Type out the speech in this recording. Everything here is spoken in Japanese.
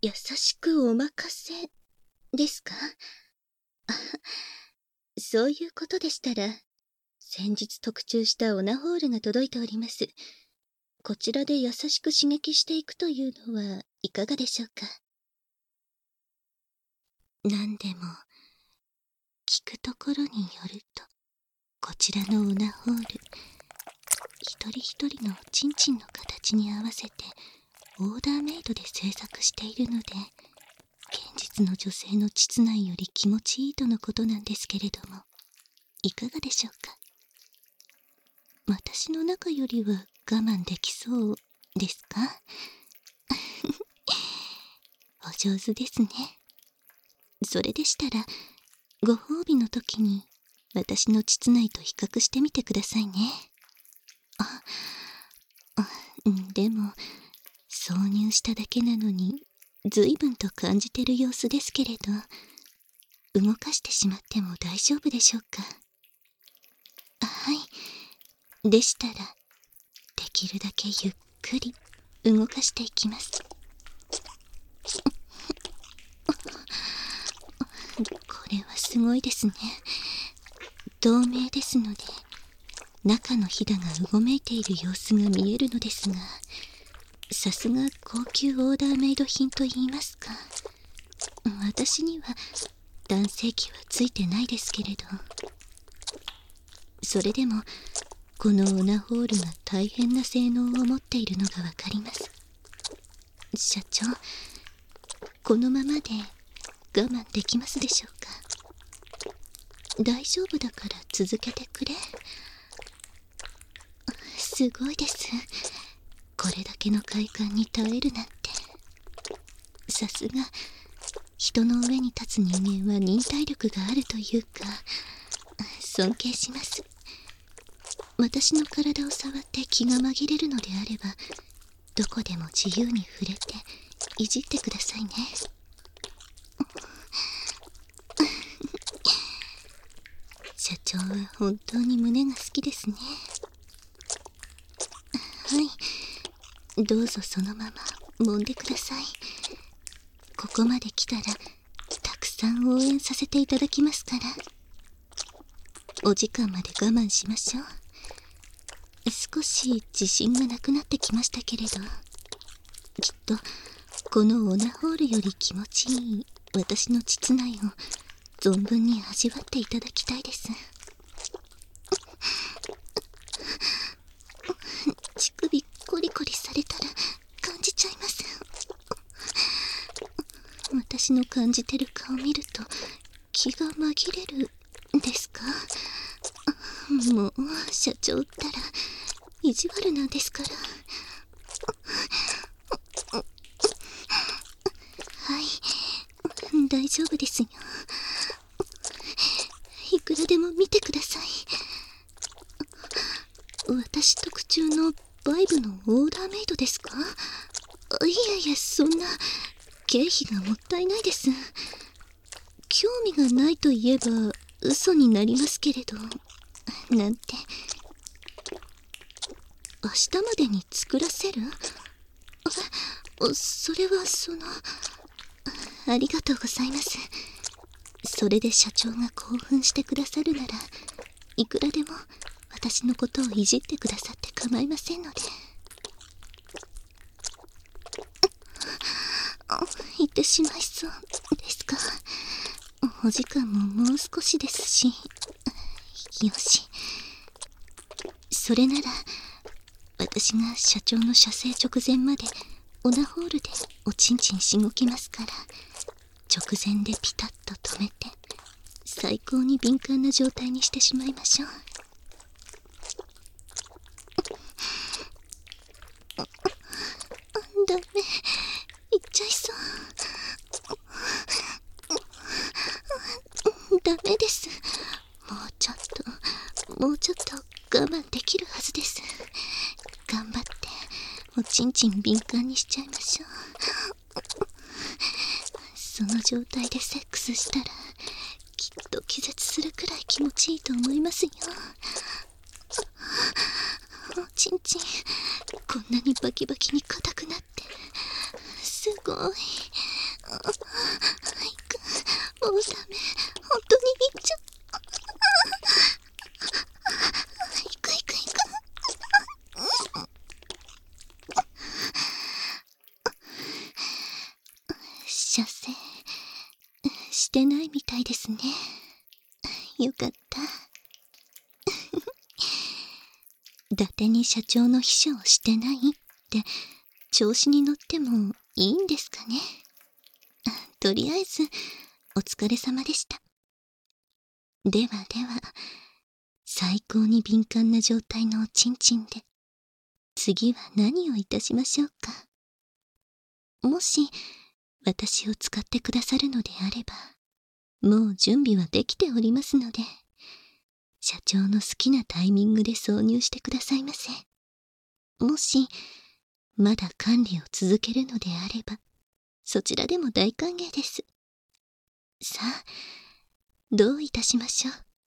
優しくお任せですか？あ、そういうことでしたら、先日特注したオナホールが届いております。こちらで優しく刺激していくというのはいかがでしょうか？なんでも、聞くところによると、こちらのオナホール、一人一人のチンチンの形に合わせてオーダーメイドで制作しているので、現実の女性の膣内より気持ちいいとのことなんですけれども、いかがでしょうか？私の中よりは我慢できそうですか？お上手ですね。それでしたら、ご褒美の時に私の膣内と比較してみてくださいね。でも、挿入しただけなのに、随分と感じてる様子ですけれど、動かしてしまっても大丈夫でしょうか？はい。でしたら、できるだけゆっくり動かしていきます。これはすごいですね。透明ですので、中のひだがうごめいている様子が見えるのですが、さすが高級オーダーメイド品と言いますか。私には男性器はついてないですけれど、それでもこのオナホールが大変な性能を持っているのがわかります。社長、このままで我慢できますでしょうか？大丈夫だから続けてくれ。すごいです。これだけの快感に耐えるなんて。さすが人の上に立つ人間は忍耐力があるというか、尊敬します。私の体を触って気が紛れるのであれば、どこでも自由に触れていじってくださいね。社長は本当に胸が好きですね。はい、どうぞそのまま揉んでください。ここまで来たらたくさん応援させていただきますから。お時間まで我慢しましょう。少し自信がなくなってきましたけれど、きっとこのオナホールより気持ちいい私の膣内を存分に味わっていただきたいです。乳首コリコリされたら感じちゃいます。私の感じてる顔見ると気が紛れるですか？もう社長ったら意地悪なんですから。はい、大丈夫ですよ。いくらでも見てください。私特注のバイブのオーダーメイドですか？いやいや、そんな経費がもったいないです。興味がないと言えば嘘になりますけれど、なんて。明日までに作らせる？それはありがとうございます。それで社長が興奮してくださるなら、いくらでも私のことをいじってくださって構いませんので。行ってしまいそうですか？お時間ももう少しですし。よし。それなら私が社長の射精直前までオナホールでおちんちんしごきますから、直前でピタッと止めて最高に敏感な状態にしてしまいましょう。ダメ、行っちゃいそう。ダメです。もうちょっと我慢できるはずです。頑張っておちんちん敏感にしちゃいましょう。その状態でセックスしたらきっと気絶するくらい気持ちいいと思いますよ。おちんちんこんなにバキバキに硬くなってすごい。 もうダメ。本当に行っちゃう。行く行く行く。射精してないみたいですね。よかった。伊達に社長の秘書をしてないって調子に乗ってもいいんですかね。とりあえずお疲れ様でした。ではでは、最高に敏感な状態のおちんちんで次は何をいたしましょうか。もし私を使ってくださるのであれば、もう準備はできておりますので、社長の好きなタイミングで挿入してくださいませ。もしまだ管理を続けるのであれば、そちらでも大歓迎です。さあ、どういたしましょう。